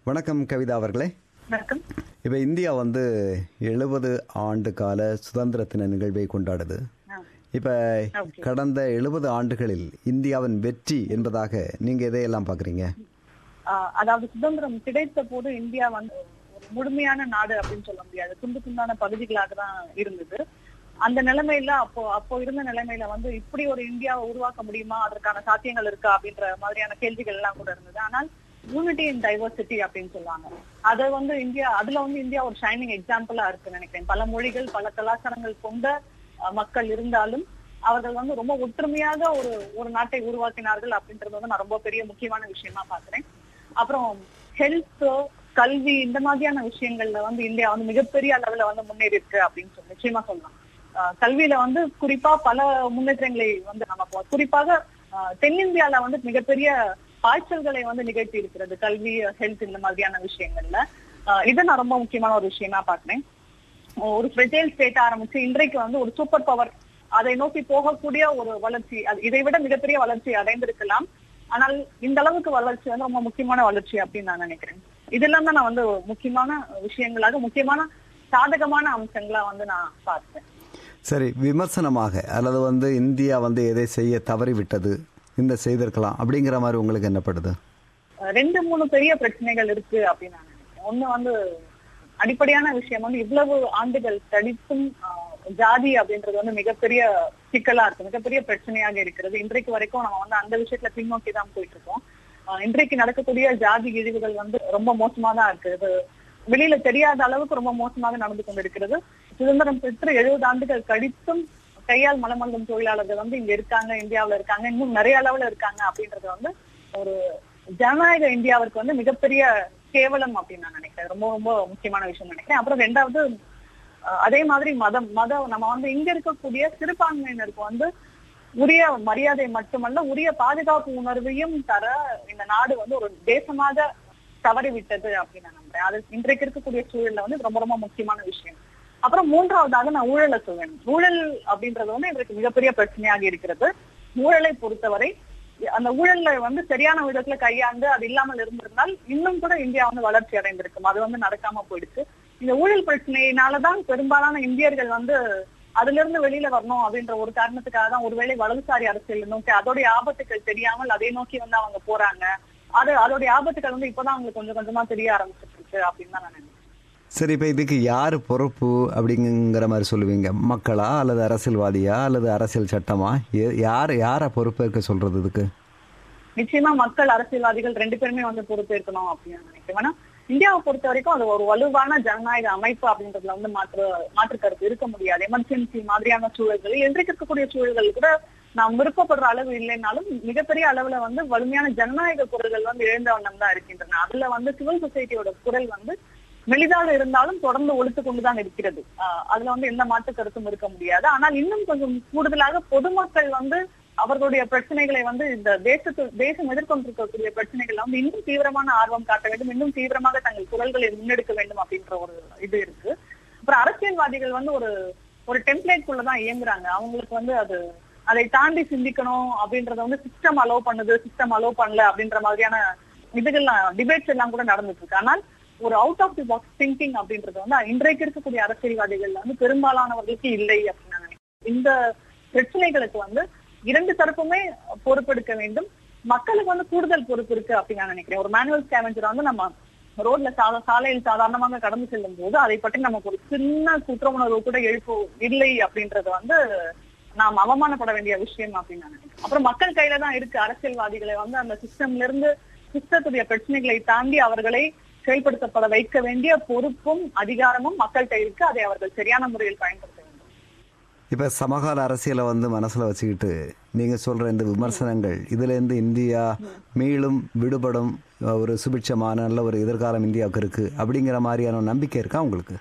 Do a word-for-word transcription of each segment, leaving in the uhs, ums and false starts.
வணக்கம் கவிதா அவர்களே. வணக்கம். இப்போ இந்தியா வந்து எழுபது ஆண்டு கால சுதந்திர தின நிகழ்வை கொண்டாடுது. இப்போ கடந்த எழுபது ஆண்டுகளில் இந்தியாவின் வெற்றி என்பதாக நீங்க எதையெல்லாம் பாக்குறீங்க? அதாவது சுதந்திரம் கிடைத்த போது இந்தியா வந்து ஒரு முழுமையான நாடு அப்படின்னு சொல்ல முடியாது, துண்டு துண்டான பகுதிகளாக தான் இருந்தது. அந்த நிலைமையில அப்போ அப்போ இருந்த நிலைமையில வந்து இப்படி ஒரு இந்தியாவை உருவாக்க முடியுமா, அதற்கான சாத்தியங்கள் இருக்கா அப்படின்ற மாதிரியான கேள்விகள் எல்லாம் கூட இருந்தது. ஆனால் யூனிட்டி இன் டைவர்சிட்டி அப்படின்னு சொல்லுவாங்க. அதை வந்து இந்தியா அதுல வந்து இந்தியா ஒரு ஷைனிங் எக்ஸாம்பிளா இருக்குன்னு நினைக்கிறேன். பல மொழிகள் பல கலாச்சாரங்கள் கொண்ட மக்கள் இருந்தாலும் அவர்கள் வந்து ரொம்ப ஒற்றுமையாக ஒரு ஒரு நாட்டை உருவாக்கினார்கள் அப்படின்றது வந்து நான் ரொம்ப பெரிய முக்கியமான விஷயமா பாக்குறேன். அப்புறம் ஹெல்த், கல்வி இந்த மாதிரியான விஷயங்கள்ல வந்து இந்தியா வந்து மிகப்பெரிய அளவுல வந்து முன்னேறி இருக்கு அப்படின்னு சொல்லி நிச்சயமா சொல்லலாம். கல்வியில வந்து குறிப்பா பல முன்னேற்றங்களை வந்து நம்ம குறிப்பாக தென்னிந்தியால வந்து மிகப்பெரிய பாய்ச்சல்களை வந்து நிகழ்த்தி இருக்கிறது கல்வி, ஹெல்த் இந்த மாதிரியான விஷயங்கள்ல. இதை நான் ரொம்ப முக்கியமான ஒரு விஷயமா பாக்குறேன். ஒரு ஃப்ரெஜைல் ஸ்டேட் ஆரம்பிச்சு இன்றைக்கு வந்து ஒரு சூப்பர் பவர் அதை நோக்கி போகக்கூடிய ஒரு வளர்ச்சி, இதை விட மிகப்பெரிய வளர்ச்சி அடைந்திருக்கலாம். ஆனால் இந்த அளவுக்கு வளர்ச்சி வந்து ரொம்ப முக்கியமான வளர்ச்சி அப்படின்னு நான் நினைக்கிறேன். இதெல்லாம் தான் நான் வந்து முக்கியமான விஷயங்களாக முக்கியமான சாதகமான அம்சங்களா வந்து நான் பார்த்தேன். சரி, விமர்சனமாக அல்லது வந்து இந்தியா வந்து எதை செய்ய தவறிவிட்டது, இந்த செய்திருக்கலாம் அப்படிங்கிற மாதிரி உங்களுக்கு என்னப்படுது? ரெண்டு மூணு பெரிய பிரச்சனைகள் இருக்கு அப்படின்னு நான் நினைக்கிறேன். ஒண்ணு வந்து அடிப்படையான விஷயம் வந்து இவ்வளவு ஆண்டுகள் கழித்தும் ஜாதி அப்படின்றது வந்து மிகப்பெரிய சிக்கலா இருக்கு, மிகப்பெரிய பிரச்சனையாக இருக்கிறது. இன்றைக்கு வரைக்கும் நம்ம வந்து அந்த விஷயத்துல பின்னோக்கி தான் போயிட்டு இருக்கோம். இன்றைக்கு நடக்கக்கூடிய ஜாதி இழிவுகள் வந்து ரொம்ப மோசமா தான் இருக்கு. வெளியில தெரியாத அளவுக்கு ரொம்ப மோசமாக நடந்து கொண்டிருக்கிறது. சுதந்திரம் பெற்று எழுபது ஆண்டுகள் கழித்தும் கையால் மலமல்லும் தொழிலாளர்கள் வந்து இங்க இருக்காங்க, இந்தியாவில இருக்காங்க, இன்னும் நிறைய அளவுல இருக்காங்க அப்படின்றது வந்து ஒரு ஜனநாயக இந்தியாவிற்கு வந்து மிகப்பெரிய கேவலம் அப்படின்னு நான் நினைக்கிறேன். ரொம்ப ரொம்ப முக்கியமான விஷயம் நினைக்கிறேன். அப்புறம் ரெண்டாவது, அதே மாதிரி மதம் மதம் நம்ம வந்து இங்க இருக்கக்கூடிய சிறுபான்மையினருக்கு வந்து உரிய மரியாதை மட்டுமல்ல உரிய பாதுகாப்பு உணர்வையும் தர இந்த நாடு வந்து ஒரு தேசமாக தவறிவிட்டது அப்படின்னு நான் நம்புறேன். அது இன்றைக்கு இருக்கக்கூடிய சூழல்ல வந்து ரொம்ப ரொம்ப முக்கியமான விஷயம். அப்புறம் மூன்றாவதாக நான் ஊழலை சொல்வேன். ஊழல் அப்படின்றது வந்து இன்றைக்கு மிகப்பெரிய பிரச்சனையாக இருக்கிறது. ஊழலை பொறுத்தவரை அந்த ஊழல்ல வந்து சரியான விதத்துல கையாண்டு அது இல்லாமல் இருந்திருந்தால் இன்னும் கூட இந்தியா வந்து வளர்ச்சி அடைந்திருக்கும். அது வந்து நடக்காம போயிடுச்சு. இந்த ஊழல் பிரச்சனையினாலதான் பெரும்பாலான இந்தியர்கள் வந்து அதுல இருந்து வெளியில வரணும் அப்படின்ற ஒரு காரணத்துக்காக தான் ஒருவேளை வலதுசாரி அரசியல் நோக்கி அதோடைய ஆபத்துக்கள் தெரியாமல் அதை நோக்கி வந்து அவங்க போறாங்க. அது அதோடைய ஆபத்துக்கள் வந்து இப்பதான் அவங்களுக்கு கொஞ்சம் கொஞ்சமா தெரிய ஆரம்பிச்சிட்டு இருக்கு அப்படின்னு தான் நான் நினைக்கிறேன். சரி, இப்ப இதுக்கு யாரு பொறுப்பு அப்படிங்கிற மாதிரி சொல்லுவீங்க? மக்களா அல்லது அரசியல்வாதியா அல்லது அரசியல் சட்டமா? யார் யார பொறுப்பேற்க சொல்றது இதுக்கு? நிச்சயமா மக்கள், அரசியல்வாதிகள் ரெண்டு பேருமே வந்து பொறுப்பேற்கணும் அப்படின்னு நினைக்கிறேன். ஏன்னா இந்தியாவை பொறுத்த வரைக்கும் அது ஒரு வலுவான ஜனநாயக அமைப்பு அப்படின்றதுல வந்து மாற்று மாற்று கருத்து இருக்க முடியாது. எமர்ஜென்சி மாதிரியான சூழல்களில் இன்றைக்கு இருக்கக்கூடிய சூழல்கள் கூட நாம் விருப்பப்படுற அளவு இல்லைன்னாலும் மிகப்பெரிய அளவுல வந்து வலிமையான ஜனநாயக குரல்கள் வந்து எழுந்த வண்ணம் தான் இருக்கின்றன. அதுல வந்து சிவில் சொசைட்டியோட குரல் வந்து மெலிதாக இருந்தாலும் தொடர்ந்து ஒழித்து கொண்டுதான் இருக்கிறது. ஆஹ் அதுல வந்து எந்த மாற்று கருத்தும் இருக்க முடியாது. ஆனால் இன்னும் கொஞ்சம் கூடுதலாக பொதுமக்கள் வந்து அவர்களுடைய பிரச்சனைகளை வந்து இந்த தேசத்து தேசம் எதிர்கொண்டிருக்கக்கூடிய பிரச்சனைகள் வந்து இன்னும் தீவிரமான ஆர்வம் காட்ட வேண்டும், இன்னும் தீவிரமாக தங்கள் குரல்களை முன்னெடுக்க வேண்டும் அப்படின்ற ஒரு இது இருக்கு. அப்புறம் அரசியல்வாதிகள் வந்து ஒரு ஒரு டெம்ப்ளேட் குள்ளதான் இயங்குறாங்க. அவங்களுக்கு வந்து அது அதை தாண்டி சிந்திக்கணும் அப்படின்றத வந்து சிஸ்டம் அலோவ் பண்ணுது, சிஸ்டம் அலோவ் பண்ணல அப்படின்ற மாதிரியான இதுகள்லாம் டிபேட்ஸ் எல்லாம் கூட நடந்துட்டு இருக்கு. ஆனால் ஒரு out of the box thinking அப்படின்றது வந்து இன்றைக்கு இருக்கக்கூடிய அரசியல்வாதிகள் வந்து பெரும்பாலானவர்களுக்கு இல்லை அப்படின்னு நான் நினைக்கிறேன். இந்த பிரச்சனைகளுக்கு வந்து இரண்டு தரப்புமே பொறுப்பெடுக்க வேண்டும். மக்களுக்கு வந்து கூடுதல் பொறுப்பு இருக்கு அப்படின்னு நான் நினைக்கிறேன். ஒரு மேனுவல் ஸ்கேவெஞ்சர் வந்து நம்ம ரோட்ல சாத சாலையில் சாதாரணமாக கடந்து செல்லும் போது அதை பற்றி நமக்கு ஒரு சின்ன குற்ற உணர்வு கூட எழுப்பு இல்லை அப்படின்றது வந்து நாம் அவமானப்பட வேண்டிய விஷயம் அப்படின்னு நான் நினைக்கிறேன். அப்புறம் மக்கள் கையில தான் இருக்கு. அரசியல்வாதிகளை வந்து அந்த சிஸ்டம்ல இருந்து சிஸ்டத்துடைய பிரச்சனைகளை தாண்டி அவர்களை செயல்படுத்தப்பட வைக்க வேண்டிய பொறுப்பும் அதிகாரமும் மக்கள்கிட்ட இருக்கு. அதை அவர்கள் சரியான முறையில் பயன்படுத்த வேண்டும். இப்ப சமகால அரசியலை வந்து மனசுல வச்சுக்கிட்டு நீங்க சொல்ற இந்த விமர்சனங்கள், இதுல இருந்து இந்தியா மீளும் விடுபடும் ஒரு சுபிட்சமான நல்ல ஒரு எதிர்காலம் இந்தியாவுக்கு இருக்கு அப்படிங்கிற மாதிரியான நம்பிக்கை இருக்கா உங்களுக்கு?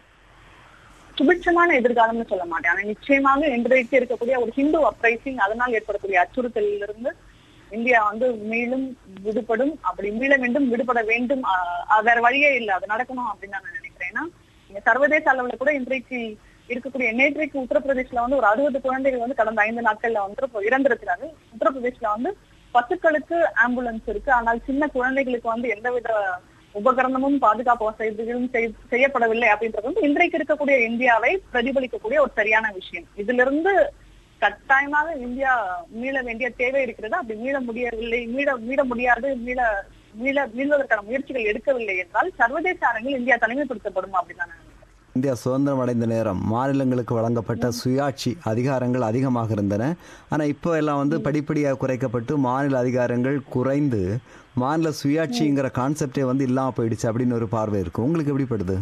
சுபிட்சமான எதிர்காலம்னு சொல்ல மாட்டேன். ஆனா நிச்சயமாக இன்றைக்கு இருக்கக்கூடிய ஒரு ஹிந்து அப்ரைசிங் அதனால் ஏற்படக்கூடிய அச்சுறுத்தலில் இருந்து இந்தியா வந்து மீளும் விடுபடும். அப்படி மீள வேண்டும், விடுபட வேண்டும், வேற வழியே இல்லை, அது நடக்கணும் அப்படின்னு நான் நினைக்கிறேன். ஏன்னா இங்க சர்வதேச அளவுல கூட இன்றைக்கு இருக்கக்கூடிய நேற்றைக்கு உத்தரப்பிரதேஷ்ல வந்து ஒரு அறுபது குழந்தைகள் வந்து கடந்த ஐந்து நாட்கள்ல வந்து இறந்திருக்கிறாங்க. உத்தரப்பிரதேஷ்ல வந்து பசுக்களுக்கு ஆம்புலன்ஸ் இருக்கு, ஆனால் சின்ன குழந்தைகளுக்கு வந்து எந்தவித உபகரணமும் பாதுகாப்பு வசதிகளும் செய்யப்படவில்லை அப்படின்றது வந்து இன்றைக்கு இருக்கக்கூடிய இந்தியாவை பிரதிபலிக்கக்கூடிய ஒரு சரியான விஷயம். இதுல இருந்து கட்டாயமாக இந்தியா மீள வேண்டிய தேவை இருக்கிறது. அப்படி மீள முடியவில்லை, மீள மீள முடியாது, மீள மீள மீள்வதற்கான முயற்சிகள் எடுக்கவில்லை என்றால் சர்வதேச அரங்கில் இந்தியா தனிமைப்படுத்தப்படும் அப்படின்னு. இந்தியா சுதந்திரம் அடைந்த நேரம் மாநிலங்களுக்கு வழங்கப்பட்ட சுயாட்சி அதிகாரங்கள் அதிகமாக இருந்தன. ஆனால் இப்போ எல்லாம் வந்து படிப்படியாக குறைக்கப்பட்டு மாநில அதிகாரங்கள் குறைந்து மாநில சுயாட்சிங்கிற கான்செப்டே வந்து இல்லாம போயிடுச்சு அப்படின்னு ஒரு பார்வை இருக்கு. உங்களுக்கு எப்படிப்படுது?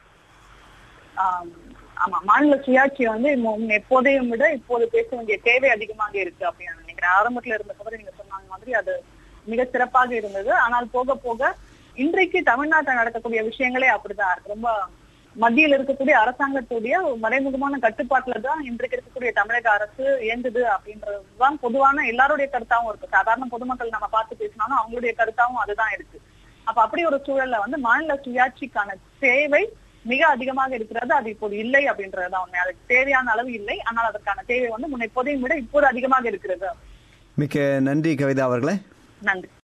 ஆமா, மாநில சுயாட்சி வந்து எப்போதையும் விட இப்போது பேச வேண்டிய தேவை அதிகமாக இருக்கு அப்படின்னு நினைக்கிறேன். ஆரம்பத்துல இருந்த போது நீங்க சொன்னாங்க மாதிரி அது மிக சிறப்பாக இருந்தது. ஆனால் போக போக இன்றைக்கு தமிழ்நாட்டில் நடக்கக்கூடிய விஷயங்களே அப்படிதான் இருக்கு. ரொம்ப மத்தியில் இருக்கக்கூடிய அரசாங்கத்துடைய மறைமுகமான கட்டுப்பாட்டுல தான் இன்றைக்கு இருக்கக்கூடிய தமிழக அரசு இயங்குது அப்படின்றதுதான் பொதுவான எல்லாருடைய கருத்தாவும் இருக்கு. சாதாரண பொதுமக்கள் நம்ம பார்த்து பேசினாலும் அவங்களுடைய கருத்தாவும் அதுதான் இருக்கு. அப்ப அப்படி ஒரு சூழல்ல வந்து மாநில சுயாட்சிக்கான தேவை மிக அதிகமாக இருக்கிறது. அது இப்போது இல்லை அப்படின்றதுதான் உண்மை. அதுக்கு தேவையான அளவு இல்லை, ஆனால் அதற்கான தேவை வந்து முன்ன இப்போதையும் விட இப்போது அதிகமாக இருக்கிறது. மிக்க நன்றி கவிதா அவர்களே. நன்றி.